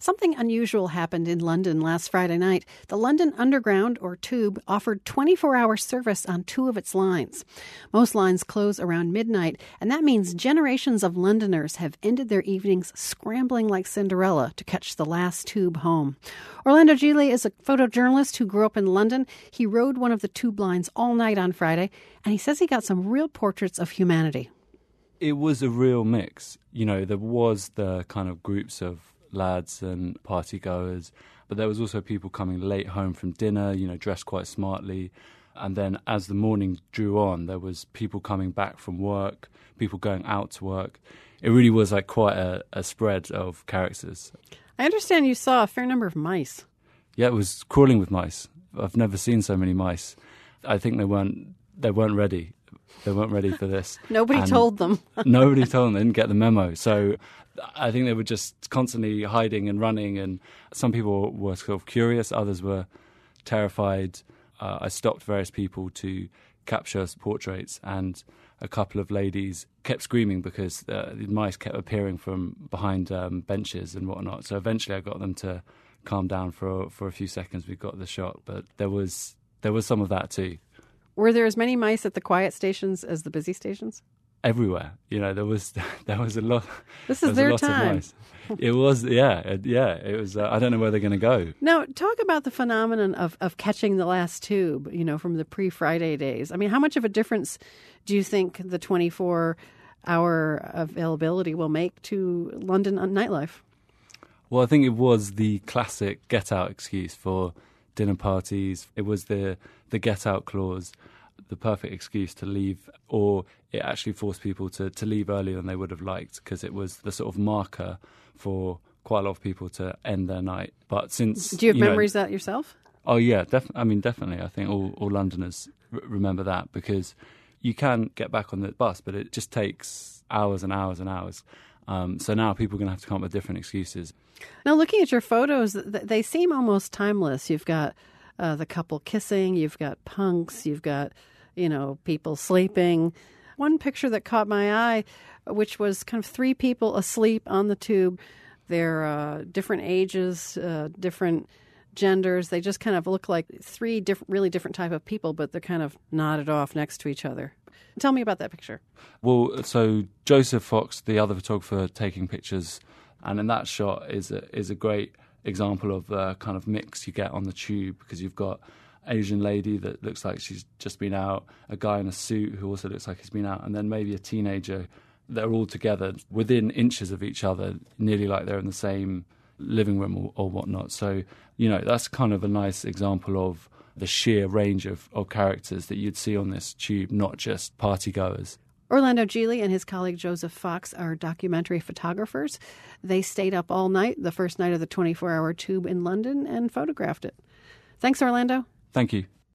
Something unusual happened in London last Friday night. The London Underground, or Tube, offered 24-hour service on 2 of its lines. Most lines close around midnight, and that means generations of Londoners have ended their evenings scrambling like Cinderella to catch the last Tube home. Orlando Gili is a photojournalist who grew up in London. He rode one of the Tube lines all night on Friday, and he says he got some real portraits of humanity. It was a real mix. There was the kind of groups of lads and party goers, but there was also people coming late home from dinner, dressed quite smartly. And then as the morning drew on, there was people coming back from work, people going out to work. It really was like quite a spread of characters. I understand you saw a fair number of mice. Yeah, it was crawling with mice. I've never seen so many mice. I think they weren't ready. They weren't ready for this. Nobody told them. Nobody told them. They didn't get the memo. So I think they were just constantly hiding and running, and some people were sort of curious, others were terrified. I stopped various people to capture portraits, and a couple of ladies kept screaming because the mice kept appearing from behind benches and whatnot. So eventually I got them to calm down for a few seconds. We got the shot, but there was some of that too. Were there as many mice at the quiet stations as the busy stations? Everywhere, there was a lot. This is their time. Of mice. It was, it was. I don't know where they're going to go. Now, talk about the phenomenon of catching the last Tube. From the pre-Friday days. I mean, how much of a difference do you think the 24-hour availability will make to London nightlife? Well, I think it was the classic get-out excuse for dinner parties. It was the get-out clause, the perfect excuse to leave, or it actually forced people to leave earlier than they would have liked, because it was the sort of marker for quite a lot of people to end their night. But since... Do you have memories of that yourself? Oh, yeah, definitely. I think all Londoners remember that, because you can get back on the bus, but it just takes hours and hours and hours. So now people are going to have to come up with different excuses. Now, looking at your photos, they seem almost timeless. You've got the couple kissing, you've got punks, you've got, people sleeping. One picture that caught my eye, which was kind of 3 people asleep on the Tube. They're different ages, different genders. They just kind of look like 3 really different type of people, but they're kind of nodded off next to each other. Tell me about that picture. Well, so Joseph Fox, the other photographer taking pictures, and in that shot is a great example of the kind of mix you get on the Tube, because you've got Asian lady that looks like she's just been out, a guy in a suit who also looks like he's been out, and then maybe a teenager. They're all together within inches of each other, nearly like they're in the same living room or whatnot. So, that's kind of a nice example of the sheer range of characters that you'd see on this Tube, not just partygoers. Orlando Gili and his colleague Joseph Fox are documentary photographers. They stayed up all night, the first night of the 24-hour Tube in London, and photographed it. Thanks, Orlando. Thank you.